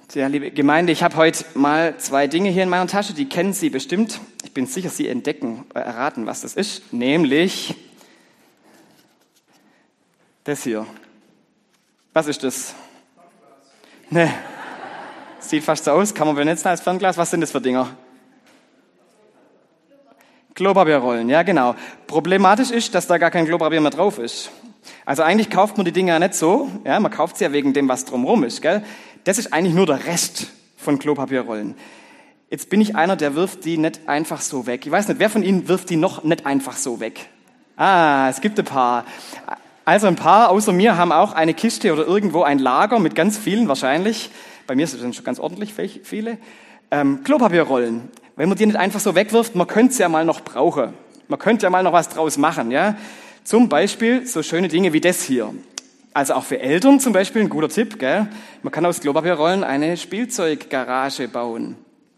Ja, liebe Gemeinde, ich habe heute mal 2 Dinge hier in meiner Tasche, die kennen Sie bestimmt. Ich bin sicher, Sie erraten, was das ist. Nämlich das hier. Was ist das? Ne, sieht fast so aus, kann man benetzen als Fernglas. Was sind das für Dinger? Klopapierrollen, ja genau. Problematisch ist, dass da gar kein Klopapier mehr drauf ist. Also eigentlich kauft man die Dinger ja nicht so, ja, man kauft sie ja wegen dem, was drumherum ist, gell? Das ist eigentlich nur der Rest von Klopapierrollen. Jetzt bin ich einer, der wirft die nicht einfach so weg. Ich weiß nicht, wer von Ihnen wirft die noch nicht einfach so weg? Es gibt ein paar. Also ein paar außer mir haben auch eine Kiste oder irgendwo ein Lager mit ganz vielen wahrscheinlich. Bei mir sind es schon ganz ordentlich viele. Klopapierrollen. Wenn man die nicht einfach so wegwirft, man könnte es ja mal noch brauchen. Man könnte ja mal noch was draus machen, ja. Zum Beispiel so schöne Dinge wie das hier. Also auch für Eltern zum Beispiel ein guter Tipp, gell? Man kann aus Klopapierrollen eine Spielzeuggarage bauen.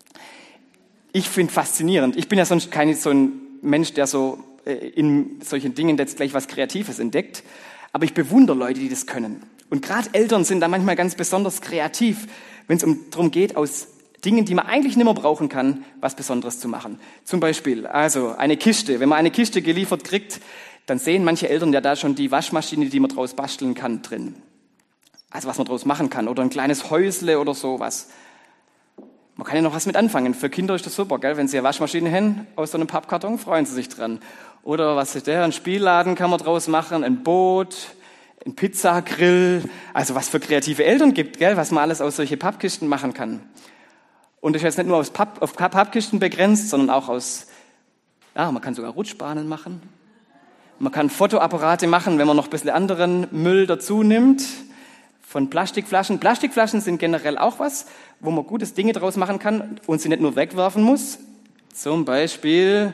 Ich finde faszinierend. Ich bin ja sonst kein so ein Mensch, der so in solchen Dingen jetzt gleich was Kreatives entdeckt. Aber ich bewundere Leute, die das können. Und gerade Eltern sind da manchmal ganz besonders kreativ, wenn es darum geht, aus Dingen, die man eigentlich nicht mehr brauchen kann, was Besonderes zu machen. Zum Beispiel, also eine Kiste. Wenn man eine Kiste geliefert kriegt, dann sehen manche Eltern ja da schon die Waschmaschine, die man draus basteln kann, drin. Also was man draus machen kann. Oder ein kleines Häusle oder sowas. Man kann ja noch was mit anfangen. Für Kinder ist das super, gell? Wenn sie eine Waschmaschine haben, aus so einem Pappkarton, freuen sie sich dran. Oder was ist der? Ein Spielladen kann man draus machen, ein Boot, ein Pizzagrill. Also was für kreative Eltern gibt, gell? Was man alles aus solche Pappkisten machen kann. Und das ist jetzt nicht nur auf Pappkisten begrenzt, sondern auch man kann sogar Rutschbahnen machen. Man kann Fotoapparate machen, wenn man noch ein bisschen anderen Müll dazu nimmt. Von Plastikflaschen. Plastikflaschen sind generell auch was, wo man gutes Dinge draus machen kann und sie nicht nur wegwerfen muss. Zum Beispiel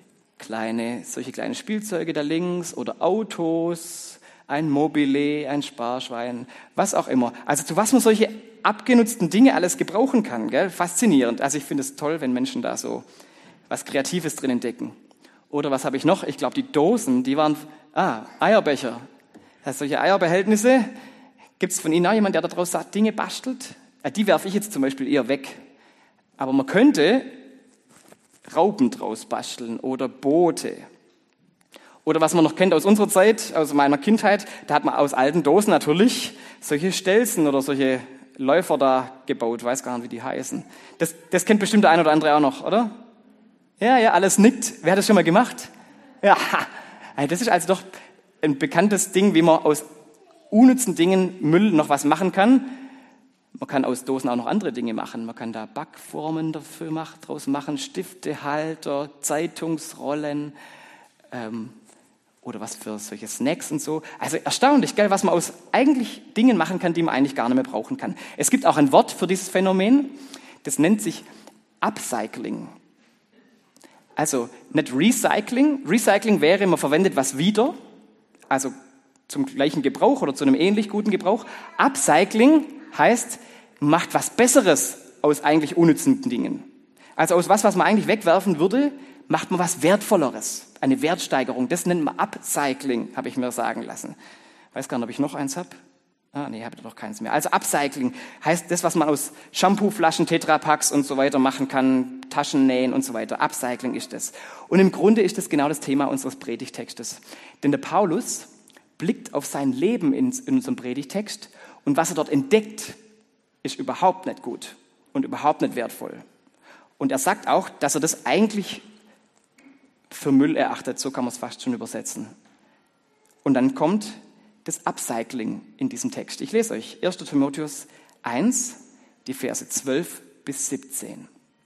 solche kleine Spielzeuge da links oder Autos, ein Mobile, ein Sparschwein, was auch immer. Also zu was man solche abgenutzten Dinge alles gebrauchen kann, gell? Faszinierend. Also ich finde es toll, wenn Menschen da so was Kreatives drin entdecken. Oder was habe ich noch? Ich glaube, die Dosen, die waren, Eierbecher. Also solche Eierbehältnisse. Gibt es von Ihnen auch jemanden, der daraus Dinge bastelt? Die werfe ich jetzt zum Beispiel eher weg. Aber man könnte Raupen draus basteln oder Boote. Oder was man noch kennt aus unserer Zeit, aus meiner Kindheit, da hat man aus alten Dosen natürlich solche Stelzen oder solche Läufer da gebaut. Weiß gar nicht, wie die heißen. Das kennt bestimmt der ein oder andere auch noch, oder? Ja, alles nickt. Wer hat das schon mal gemacht? Ja, das ist also doch ein bekanntes Ding, wie man aus unnützen Dingen Müll noch was machen kann. Man kann aus Dosen auch noch andere Dinge machen. Man kann da Backformen draus machen, Stiftehalter, Zeitungsrollen oder was für solche Snacks und so. Also erstaunlich, gell, was man aus eigentlich Dingen machen kann, die man eigentlich gar nicht mehr brauchen kann. Es gibt auch ein Wort für dieses Phänomen, das nennt sich Upcycling. Also nicht Recycling. Recycling wäre, man verwendet was wieder, also zum gleichen Gebrauch oder zu einem ähnlich guten Gebrauch. Upcycling heißt, man macht was Besseres aus eigentlich unnützen Dingen. Also aus was man eigentlich wegwerfen würde, macht man was Wertvolleres. Eine Wertsteigerung. Das nennt man Upcycling, habe ich mir sagen lassen. Weiß gar nicht, ob ich noch eins habe. Nee, habe ich doch keins mehr. Also Upcycling heißt das, was man aus Shampooflaschen, Tetrapacks und so weiter machen kann, Taschen nähen und so weiter. Upcycling ist das. Und im Grunde ist das genau das Thema unseres Predigtextes. Denn der Paulus blickt auf sein Leben in unserem Predigtext und was er dort entdeckt, ist überhaupt nicht gut und überhaupt nicht wertvoll. Und er sagt auch, dass er das eigentlich für Müll erachtet, so kann man es fast schon übersetzen. Und dann kommt das Upcycling in diesem Text. Ich lese euch 1. Timotheus 1, die Verse 12 bis 17.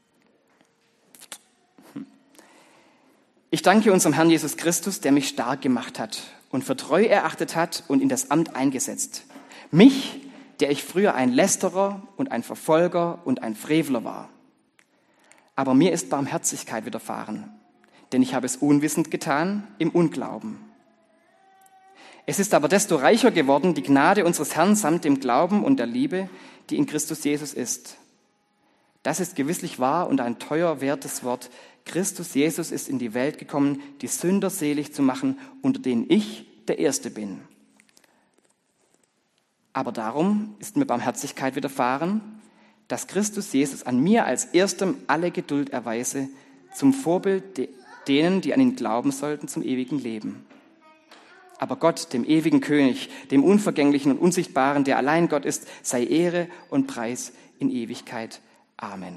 Ich danke unserem Herrn Jesus Christus, der mich stark gemacht hat und für treu erachtet hat und in das Amt eingesetzt. Mich, der ich früher ein Lästerer und ein Verfolger und ein Frevler war. Aber mir ist Barmherzigkeit widerfahren, denn ich habe es unwissend getan im Unglauben. Es ist aber desto reicher geworden, die Gnade unseres Herrn samt dem Glauben und der Liebe, die in Christus Jesus ist. Das ist gewisslich wahr und ein teuer wertes Wort. Christus Jesus ist in die Welt gekommen, die Sünder selig zu machen, unter denen ich der Erste bin. Aber darum ist mir Barmherzigkeit widerfahren, dass Christus Jesus an mir als Erstem alle Geduld erweise, zum Vorbild denen, die an ihn glauben sollten, zum ewigen Leben. Aber Gott, dem ewigen König, dem Unvergänglichen und Unsichtbaren, der allein Gott ist, sei Ehre und Preis in Ewigkeit. Amen.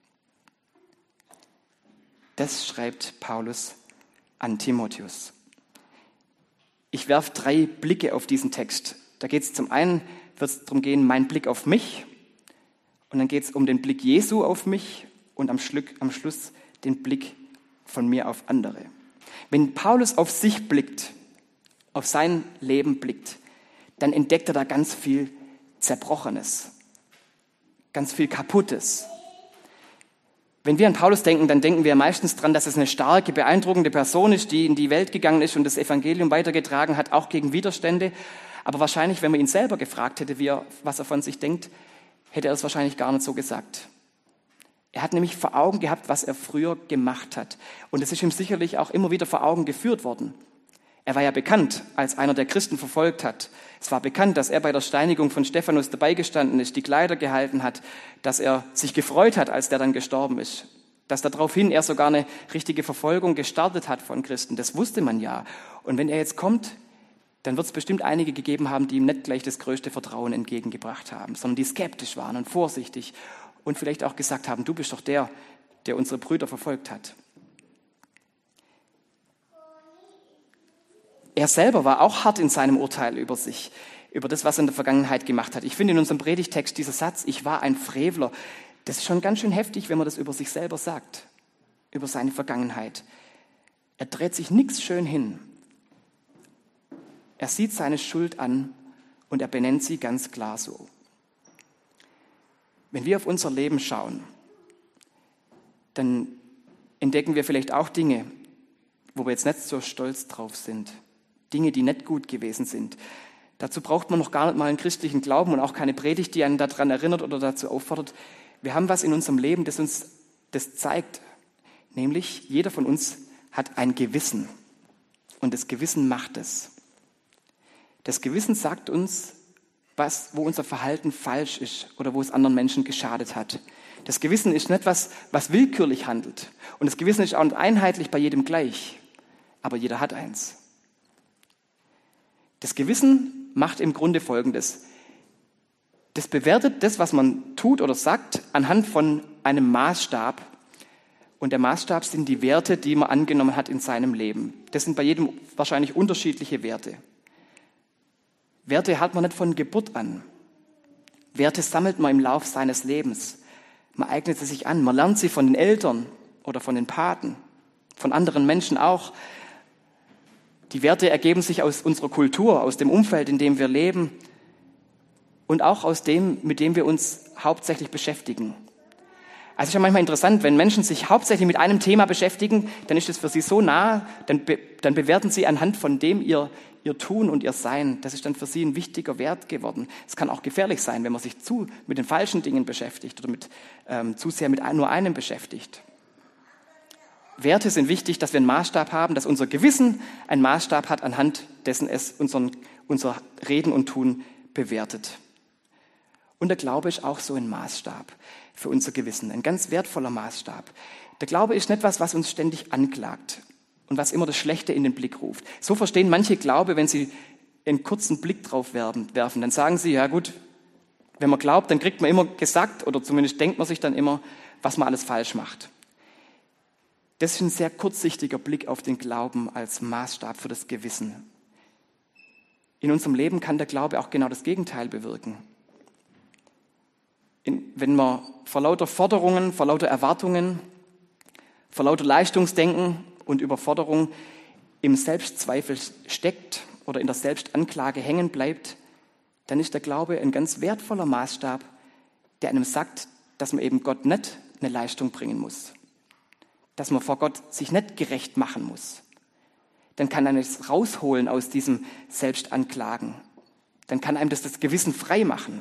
Das schreibt Paulus an Timotheus. Ich werfe 3 Blicke auf diesen Text. Da geht es zum einen, wird es darum gehen, mein Blick auf mich. Und dann geht es um den Blick Jesu auf mich und am Schluss den Blick von mir auf andere. Wenn Paulus auf sich blickt, auf sein Leben blickt, dann entdeckt er da ganz viel Zerbrochenes, ganz viel Kaputtes. Wenn wir an Paulus denken, dann denken wir meistens dran, dass es eine starke, beeindruckende Person ist, die in die Welt gegangen ist und das Evangelium weitergetragen hat, auch gegen Widerstände. Aber wahrscheinlich, wenn man ihn selber gefragt hätte, was er von sich denkt, hätte er es wahrscheinlich gar nicht so gesagt. Er hat nämlich vor Augen gehabt, was er früher gemacht hat. Und es ist ihm sicherlich auch immer wieder vor Augen geführt worden. Er war ja bekannt als einer, der Christen verfolgt hat. Es war bekannt, dass er bei der Steinigung von Stephanus dabei gestanden ist, die Kleider gehalten hat, dass er sich gefreut hat, als der dann gestorben ist. Dass daraufhin er sogar eine richtige Verfolgung gestartet hat von Christen. Das wusste man ja. Und wenn er jetzt kommt, dann wird es bestimmt einige gegeben haben, die ihm nicht gleich das größte Vertrauen entgegengebracht haben, sondern die skeptisch waren und vorsichtig und vielleicht auch gesagt haben, du bist doch der unsere Brüder verfolgt hat. Er selber war auch hart in seinem Urteil über sich, über das, was er in der Vergangenheit gemacht hat. Ich finde in unserem Predigtext dieser Satz, ich war ein Frevler, das ist schon ganz schön heftig, wenn man das über sich selber sagt, über seine Vergangenheit. Er dreht sich nichts schön hin. Er sieht seine Schuld an und er benennt sie ganz klar so. Wenn wir auf unser Leben schauen, dann entdecken wir vielleicht auch Dinge, wo wir jetzt nicht so stolz drauf sind. Dinge, die nicht gut gewesen sind. Dazu braucht man noch gar nicht mal einen christlichen Glauben und auch keine Predigt, die einen daran erinnert oder dazu auffordert. Wir haben was in unserem Leben, das uns das zeigt. Nämlich, jeder von uns hat ein Gewissen. Und das Gewissen macht es. Das Gewissen sagt uns, wo unser Verhalten falsch ist oder wo es anderen Menschen geschadet hat. Das Gewissen ist nicht was willkürlich handelt. Und das Gewissen ist auch nicht einheitlich bei jedem gleich. Aber jeder hat eins. Das Gewissen macht im Grunde Folgendes. Das bewertet das, was man tut oder sagt, anhand von einem Maßstab. Und der Maßstab sind die Werte, die man angenommen hat in seinem Leben. Das sind bei jedem wahrscheinlich unterschiedliche Werte. Werte hat man nicht von Geburt an. Werte sammelt man im Lauf seines Lebens. Man eignet sie sich an. Man lernt sie von den Eltern oder von den Paten, von anderen Menschen auch. Die Werte ergeben sich aus unserer Kultur, aus dem Umfeld, in dem wir leben und auch aus dem, mit dem wir uns hauptsächlich beschäftigen. Also es ist ja manchmal interessant, wenn Menschen sich hauptsächlich mit einem Thema beschäftigen, dann ist es für sie so nah, dann bewerten sie anhand von dem ihr Tun und ihr Sein. Das ist dann für sie ein wichtiger Wert geworden. Es kann auch gefährlich sein, wenn man sich mit den falschen Dingen beschäftigt oder zu sehr mit nur einem beschäftigt. Werte sind wichtig, dass wir einen Maßstab haben, dass unser Gewissen einen Maßstab hat, anhand dessen es unser Reden und Tun bewertet. Und der Glaube ist auch so ein Maßstab für unser Gewissen, ein ganz wertvoller Maßstab. Der Glaube ist nicht etwas, was uns ständig anklagt und was immer das Schlechte in den Blick ruft. So verstehen manche Glaube, wenn sie einen kurzen Blick drauf werfen. Dann sagen sie, ja gut, wenn man glaubt, dann kriegt man immer gesagt, oder zumindest denkt man sich dann immer, was man alles falsch macht. Das ist ein sehr kurzsichtiger Blick auf den Glauben als Maßstab für das Gewissen. In unserem Leben kann der Glaube auch genau das Gegenteil bewirken. Wenn man vor lauter Forderungen, vor lauter Erwartungen, vor lauter Leistungsdenken und Überforderung im Selbstzweifel steckt oder in der Selbstanklage hängen bleibt, dann ist der Glaube ein ganz wertvoller Maßstab, der einem sagt, dass man eben Gott nicht eine Leistung bringen muss. Dass man vor Gott sich nicht gerecht machen muss. Dann kann einem das rausholen aus diesem Selbstanklagen. Dann kann einem das Gewissen frei machen.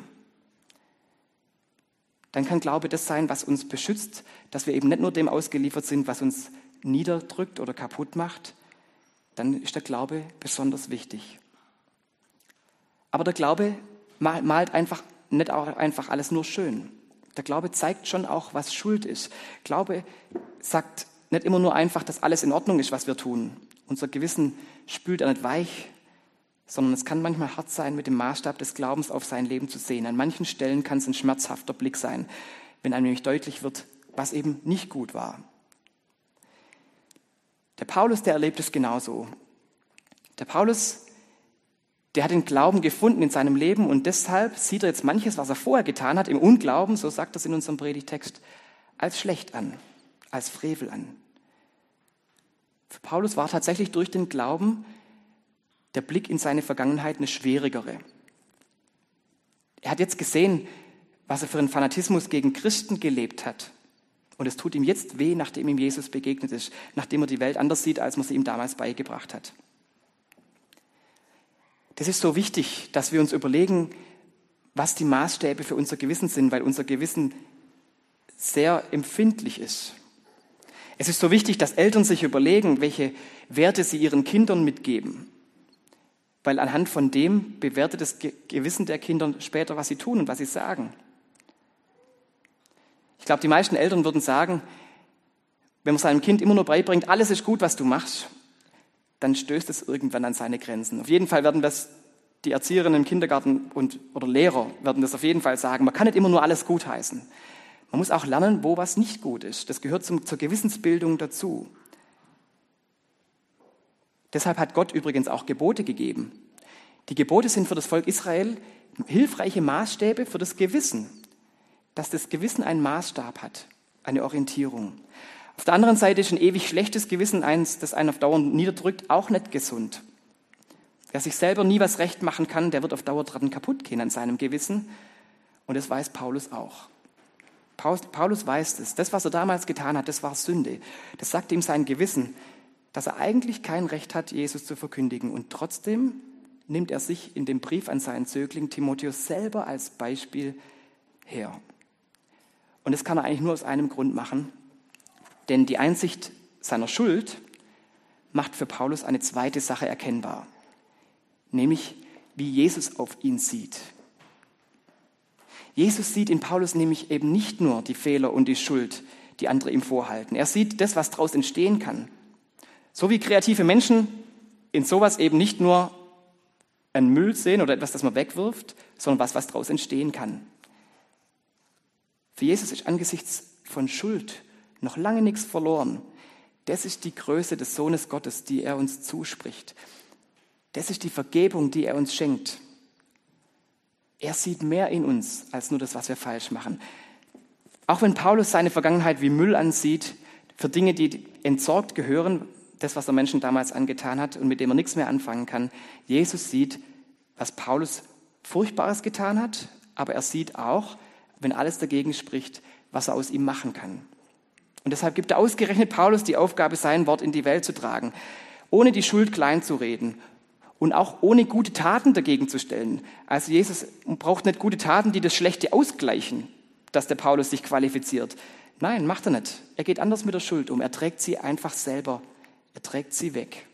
Dann kann Glaube das sein, was uns beschützt, dass wir eben nicht nur dem ausgeliefert sind, was uns niederdrückt oder kaputt macht. Dann ist der Glaube besonders wichtig. Aber der Glaube malt einfach nicht auch einfach alles nur schön. Der Glaube zeigt schon auch, was Schuld ist. Glaube sagt nicht immer nur einfach, dass alles in Ordnung ist, was wir tun. Unser Gewissen spült er nicht weich, sondern es kann manchmal hart sein, mit dem Maßstab des Glaubens auf sein Leben zu sehen. An manchen Stellen kann es ein schmerzhafter Blick sein, wenn einem nämlich deutlich wird, was eben nicht gut war. Der Paulus, der erlebt es genauso. Der Paulus, der hat den Glauben gefunden in seinem Leben und deshalb sieht er jetzt manches, was er vorher getan hat, im Unglauben, so sagt er es in unserem Predigtext, als schlecht an, als Frevel an. Für Paulus war tatsächlich durch den Glauben der Blick in seine Vergangenheit eine schwierigere. Er hat jetzt gesehen, was er für einen Fanatismus gegen Christen gelebt hat. Und es tut ihm jetzt weh, nachdem ihm Jesus begegnet ist, nachdem er die Welt anders sieht, als man sie ihm damals beigebracht hat. Das ist so wichtig, dass wir uns überlegen, was die Maßstäbe für unser Gewissen sind, weil unser Gewissen sehr empfindlich ist. Es ist so wichtig, dass Eltern sich überlegen, welche Werte sie ihren Kindern mitgeben, weil anhand von dem bewertet das Gewissen der Kinder später, was sie tun und was sie sagen. Ich glaube, die meisten Eltern würden sagen, wenn man seinem Kind immer nur beibringt, alles ist gut, was du machst, dann stößt es irgendwann an seine Grenzen. Auf jeden Fall werden das die Erzieherinnen im Kindergarten oder Lehrer werden das auf jeden Fall sagen. Man kann nicht immer nur alles gutheißen. Man muss auch lernen, wo was nicht gut ist. Das gehört zur Gewissensbildung dazu. Deshalb hat Gott übrigens auch Gebote gegeben. Die Gebote sind für das Volk Israel hilfreiche Maßstäbe für das Gewissen. Dass das Gewissen einen Maßstab hat, eine Orientierung. Auf der anderen Seite ist ein ewig schlechtes Gewissen eins, das einen auf Dauer niederdrückt, auch nicht gesund. Wer sich selber nie was recht machen kann, der wird auf Dauer dran kaputt gehen an seinem Gewissen. Und das weiß Paulus auch. Paulus weiß das. Das, was er damals getan hat, das war Sünde. Das sagt ihm sein Gewissen, dass er eigentlich kein Recht hat, Jesus zu verkündigen. Und trotzdem nimmt er sich in dem Brief an seinen Zögling Timotheus selber als Beispiel her. Und das kann er eigentlich nur aus einem Grund machen, denn die Einsicht seiner Schuld macht für Paulus eine zweite Sache erkennbar, nämlich wie Jesus auf ihn sieht. Jesus sieht in Paulus nämlich eben nicht nur die Fehler und die Schuld, die andere ihm vorhalten. Er sieht das, was daraus entstehen kann. So wie kreative Menschen in sowas eben nicht nur einen Müll sehen oder etwas, das man wegwirft, sondern was daraus entstehen kann. Für Jesus ist angesichts von Schuld noch lange nichts verloren. Das ist die Größe des Sohnes Gottes, die er uns zuspricht. Das ist die Vergebung, die er uns schenkt. Er sieht mehr in uns als nur das, was wir falsch machen. Auch wenn Paulus seine Vergangenheit wie Müll ansieht, für Dinge, die entsorgt gehören, das, was er Menschen damals angetan hat und mit dem er nichts mehr anfangen kann, Jesus sieht, was Paulus Furchtbares getan hat, aber er sieht auch, wenn alles dagegen spricht, was er aus ihm machen kann. Und deshalb gibt er ausgerechnet Paulus die Aufgabe, sein Wort in die Welt zu tragen, ohne die Schuld klein zu reden und auch ohne gute Taten dagegen zu stellen. Also Jesus braucht nicht gute Taten, die das Schlechte ausgleichen, dass der Paulus sich qualifiziert. Nein, macht er nicht. Er geht anders mit der Schuld um. Er trägt sie einfach selber. Er trägt sie weg.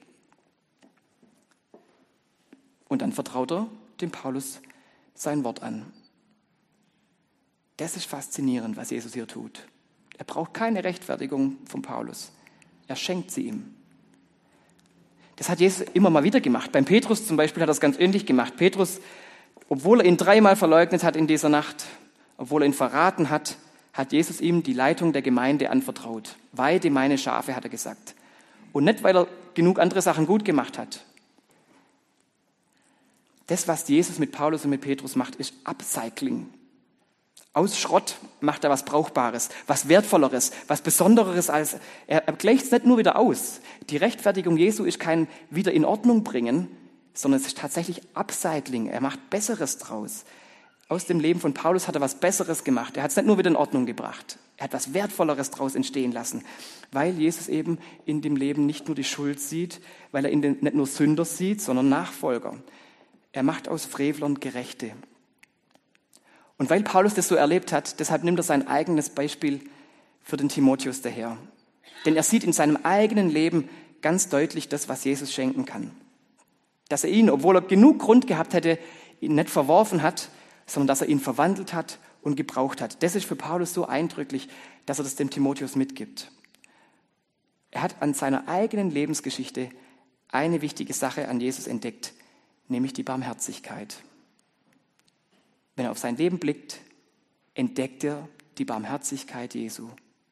Und dann vertraut er dem Paulus sein Wort an. Das ist faszinierend, was Jesus hier tut. Er braucht keine Rechtfertigung von Paulus. Er schenkt sie ihm. Das hat Jesus immer mal wieder gemacht. Beim Petrus zum Beispiel hat er es ganz ähnlich gemacht. Petrus, obwohl er ihn 3-mal verleugnet hat in dieser Nacht, obwohl er ihn verraten hat, hat Jesus ihm die Leitung der Gemeinde anvertraut. Weide meine Schafe, hat er gesagt. Und nicht, weil er genug andere Sachen gut gemacht hat. Das, was Jesus mit Paulus und mit Petrus macht, ist Upcycling. Aus Schrott macht er was Brauchbares, was Wertvolleres, was Besondereres als, er gleicht es nicht nur wieder aus. Die Rechtfertigung Jesu ist kein wieder in Ordnung bringen, sondern es ist tatsächlich Upcycling. Er macht Besseres draus. Aus dem Leben von Paulus hat er was Besseres gemacht. Er hat es nicht nur wieder in Ordnung gebracht. Er hat was Wertvolleres draus entstehen lassen, weil Jesus eben in dem Leben nicht nur die Schuld sieht, weil er nicht nur Sünder sieht, sondern Nachfolger. Er macht aus Frevlern Gerechte. Und weil Paulus das so erlebt hat, deshalb nimmt er sein eigenes Beispiel für den Timotheus daher. Denn er sieht in seinem eigenen Leben ganz deutlich das, was Jesus schenken kann. Dass er ihn, obwohl er genug Grund gehabt hätte, ihn nicht verworfen hat, sondern dass er ihn verwandelt hat und gebraucht hat. Das ist für Paulus so eindrücklich, dass er das dem Timotheus mitgibt. Er hat an seiner eigenen Lebensgeschichte eine wichtige Sache an Jesus entdeckt, nämlich die Barmherzigkeit. Wenn er auf sein Leben blickt, entdeckt er die Barmherzigkeit Jesu.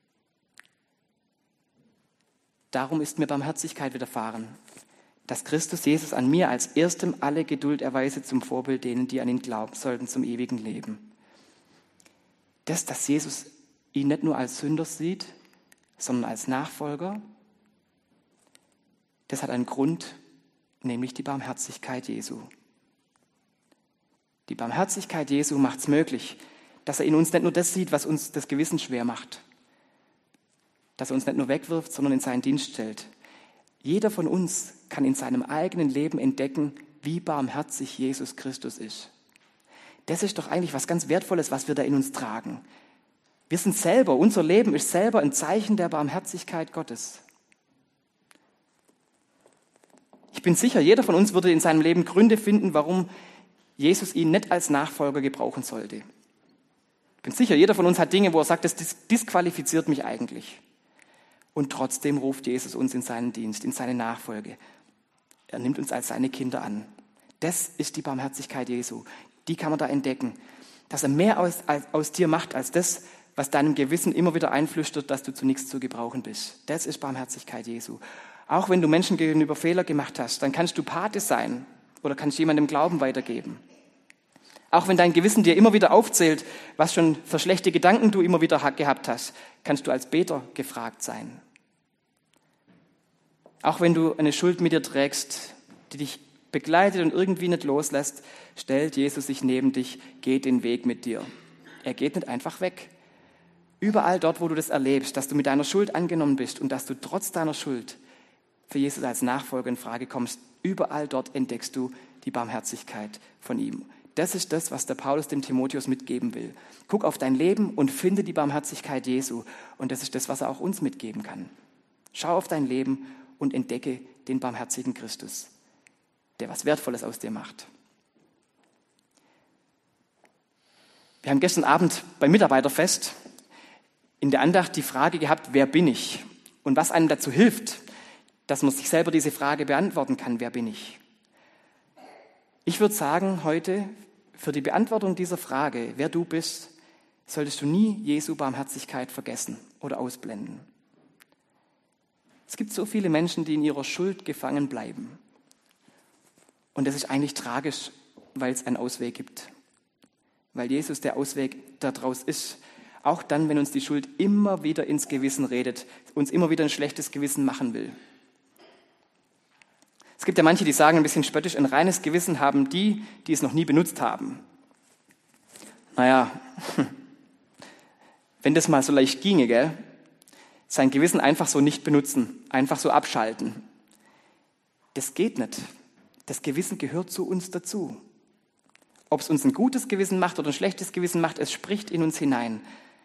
Darum ist mir Barmherzigkeit widerfahren, dass Christus Jesus an mir als erstem alle Geduld erweise zum Vorbild denen, die an ihn glauben sollten, zum ewigen Leben. Dass Jesus ihn nicht nur als Sünder sieht, sondern als Nachfolger, das hat einen Grund, nämlich die Barmherzigkeit Jesu. Die Barmherzigkeit Jesu macht es möglich, dass er in uns nicht nur das sieht, was uns das Gewissen schwer macht, dass er uns nicht nur wegwirft, sondern in seinen Dienst stellt. Jeder von uns kann in seinem eigenen Leben entdecken, wie barmherzig Jesus Christus ist. Das ist doch eigentlich was ganz Wertvolles, was wir da in uns tragen. Wir sind selber, unser Leben ist selber ein Zeichen der Barmherzigkeit Gottes. Ich bin sicher, jeder von uns würde in seinem Leben Gründe finden, warum Jesus ihn nicht als Nachfolger gebrauchen sollte. Ich bin sicher, jeder von uns hat Dinge, wo er sagt, das disqualifiziert mich eigentlich. Und trotzdem ruft Jesus uns in seinen Dienst, in seine Nachfolge. Er nimmt uns als seine Kinder an. Das ist die Barmherzigkeit Jesu. Die kann man da entdecken. Dass er mehr aus dir macht, als das, was deinem Gewissen immer wieder einflüstert, dass du zu nichts zu gebrauchen bist. Das ist Barmherzigkeit Jesu. Auch wenn du Menschen gegenüber Fehler gemacht hast, dann kannst du Pate sein oder kannst jemandem Glauben weitergeben. Auch wenn dein Gewissen dir immer wieder aufzählt, was schon für schlechte Gedanken du immer wieder gehabt hast, kannst du als Beter gefragt sein. Auch wenn du eine Schuld mit dir trägst, die dich begleitet und irgendwie nicht loslässt, stellt Jesus sich neben dich, geht den Weg mit dir. Er geht nicht einfach weg. Überall dort, wo du das erlebst, dass du mit deiner Schuld angenommen bist und dass du trotz deiner Schuld für Jesus als Nachfolger in Frage kommst, überall dort entdeckst du die Barmherzigkeit von ihm. Das ist das, was der Paulus dem Timotheus mitgeben will. Guck auf dein Leben und finde die Barmherzigkeit Jesu. Und das ist das, was er auch uns mitgeben kann. Schau auf dein Leben und entdecke den barmherzigen Christus, der was Wertvolles aus dir macht. Wir haben gestern Abend beim Mitarbeiterfest in der Andacht die Frage gehabt, wer bin ich? Und was einem dazu hilft, dass man sich selber diese Frage beantworten kann, wer bin ich? Ich würde sagen, heute, für die Beantwortung dieser Frage, wer du bist, solltest du nie Jesu Barmherzigkeit vergessen oder ausblenden. Es gibt so viele Menschen, die in ihrer Schuld gefangen bleiben. Und das ist eigentlich tragisch, weil es einen Ausweg gibt. Weil Jesus der Ausweg daraus ist. Auch dann, wenn uns die Schuld immer wieder ins Gewissen redet, uns immer wieder ein schlechtes Gewissen machen will. Es gibt ja manche, die sagen ein bisschen spöttisch, ein reines Gewissen haben die, die es noch nie benutzt haben. Naja, wenn das mal so leicht ginge, gell? Sein Gewissen einfach so nicht benutzen, einfach so abschalten. Das geht nicht. Das Gewissen gehört zu uns dazu. Ob es uns ein gutes Gewissen macht oder ein schlechtes Gewissen macht, es spricht in uns hinein.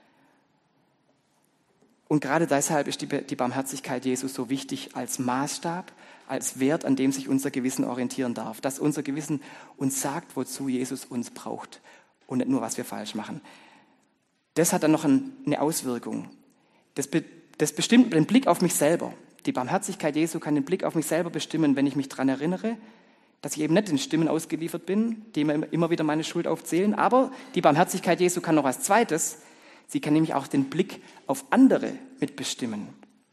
Und gerade deshalb ist die Barmherzigkeit Jesu so wichtig als Maßstab, als Wert, an dem sich unser Gewissen orientieren darf. Dass unser Gewissen uns sagt, wozu Jesus uns braucht und nicht nur, was wir falsch machen. Das hat dann noch eine Auswirkung. Das bestimmt den Blick auf mich selber. Die Barmherzigkeit Jesu kann den Blick auf mich selber bestimmen, wenn ich mich daran erinnere, dass ich eben nicht den Stimmen ausgeliefert bin, die mir immer wieder meine Schuld aufzählen. Aber die Barmherzigkeit Jesu kann noch als Zweites, sie kann nämlich auch den Blick auf andere mitbestimmen.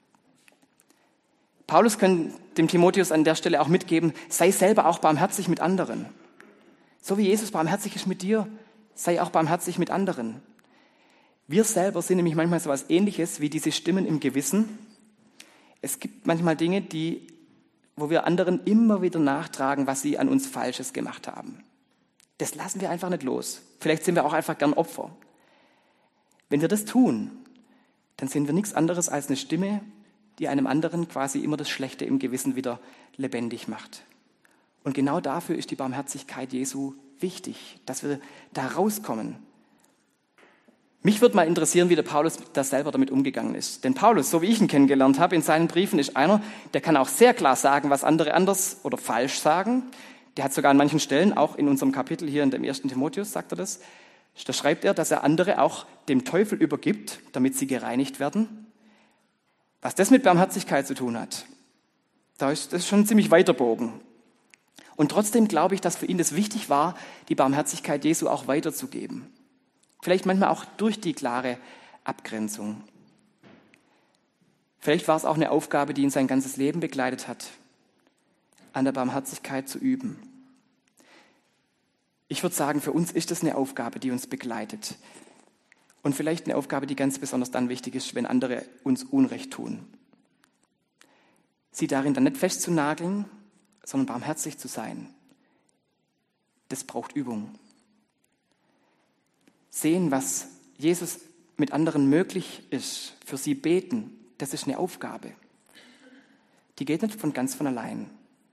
Paulus kann dem Timotheus an der Stelle auch mitgeben, sei selber auch barmherzig mit anderen. So wie Jesus barmherzig ist mit dir, sei auch barmherzig mit anderen. Wir selber sind nämlich manchmal so etwas Ähnliches wie diese Stimmen im Gewissen. Es gibt manchmal Dinge, wo wir anderen immer wieder nachtragen, was sie an uns Falsches gemacht haben. Das lassen wir einfach nicht los. Vielleicht sind wir auch einfach gern Opfer. Wenn wir das tun, dann sind wir nichts anderes als eine Stimme, die einem anderen quasi immer das Schlechte im Gewissen wieder lebendig macht. Und genau dafür ist die Barmherzigkeit Jesu wichtig, dass wir da rauskommen. Mich würde mal interessieren, wie der Paulus da selber damit umgegangen ist. Denn Paulus, so wie ich ihn kennengelernt habe, in seinen Briefen ist einer, der kann auch sehr klar sagen, was andere anders oder falsch sagen. Der hat sogar an manchen Stellen, auch in unserem Kapitel hier in dem 1. Timotheus, sagt er das, Da schreibt er, dass er andere auch dem Teufel übergibt, damit sie gereinigt werden. Was das mit Barmherzigkeit zu tun hat, das ist schon ein ziemlich weiter Bogen. Und trotzdem glaube ich, dass für ihn es wichtig war, die Barmherzigkeit Jesu auch weiterzugeben. Vielleicht manchmal auch durch die klare Abgrenzung. Vielleicht war es auch eine Aufgabe, die ihn sein ganzes Leben begleitet hat, an der Barmherzigkeit zu üben. Ich würde sagen, für uns ist das eine Aufgabe, die uns begleitet. Und vielleicht eine Aufgabe, die ganz besonders dann wichtig ist, wenn andere uns Unrecht tun. Sie darin dann nicht festzunageln, sondern barmherzig zu sein. Das braucht Übung. Sehen, was Jesus mit anderen möglich ist, für sie beten, das ist eine Aufgabe. Die geht nicht von ganz von allein.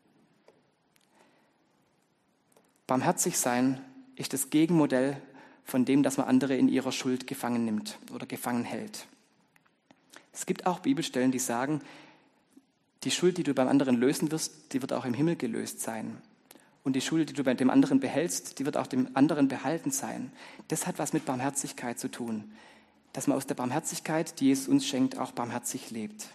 Barmherzig sein ist das Gegenmodell von dem, dass man andere in ihrer Schuld gefangen nimmt oder gefangen hält. Es gibt auch Bibelstellen, die sagen, die Schuld, die du beim anderen lösen wirst, die wird auch im Himmel gelöst sein. Und die Schuld, die du bei dem anderen behältst, die wird auch dem anderen behalten sein. Das hat was mit Barmherzigkeit zu tun. Dass man aus der Barmherzigkeit, die Jesus uns schenkt, auch barmherzig lebt.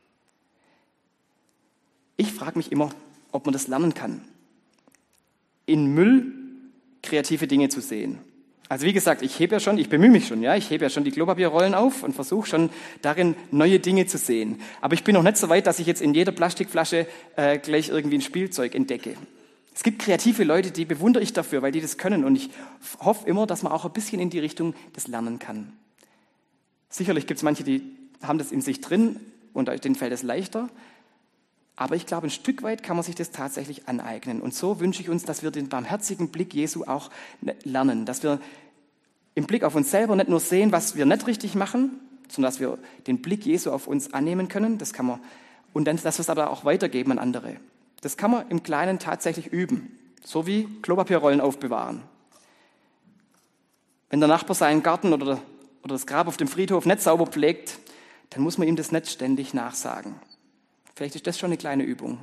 Ich frage mich immer, ob man das lernen kann. In Müll kreative Dinge zu sehen. Also wie gesagt, ich bemühe mich schon, ich hebe ja schon die Klopapierrollen auf und versuche schon darin neue Dinge zu sehen. Aber ich bin noch nicht so weit, dass ich jetzt in jeder Plastikflasche gleich irgendwie ein Spielzeug entdecke. Es gibt kreative Leute, die bewundere ich dafür, weil die das können. Und ich hoffe immer, dass man auch ein bisschen in die Richtung das lernen kann. Sicherlich gibt es manche, die haben das in sich drin und denen fällt es leichter. Aber ich glaube, ein Stück weit kann man sich das tatsächlich aneignen. Und so wünsche ich uns, dass wir den barmherzigen Blick Jesu auch lernen. Dass wir im Blick auf uns selber nicht nur sehen, was wir nicht richtig machen, sondern dass wir den Blick Jesu auf uns annehmen können. Das kann man, und dann, dass wir es aber auch weitergeben an andere. Das kann man im Kleinen tatsächlich üben. So wie Klopapierrollen aufbewahren. Wenn der Nachbar seinen Garten oder das Grab auf dem Friedhof nicht sauber pflegt, dann muss man ihm das nicht ständig nachsagen. Vielleicht ist das schon eine kleine Übung.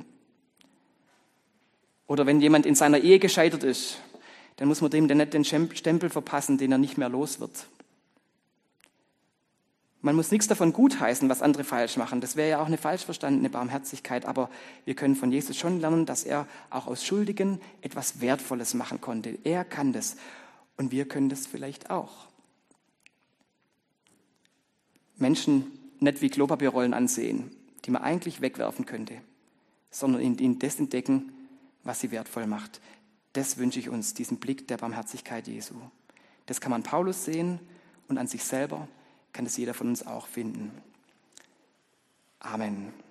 Oder wenn jemand in seiner Ehe gescheitert ist, dann muss man dem dann nicht den Stempel verpassen, den er nicht mehr los wird. Man muss nichts davon gutheißen, was andere falsch machen. Das wäre ja auch eine falsch verstandene Barmherzigkeit. Aber wir können von Jesus schon lernen, dass er auch aus Schuldigen etwas Wertvolles machen konnte. Er kann das. Und wir können das vielleicht auch. Menschen nicht wie Klopapierrollen ansehen, die man eigentlich wegwerfen könnte, sondern in ihnen das entdecken, was sie wertvoll macht. Das wünsche ich uns, diesen Blick der Barmherzigkeit Jesu. Das kann man Paulus sehen und an sich selber kann es jeder von uns auch finden. Amen.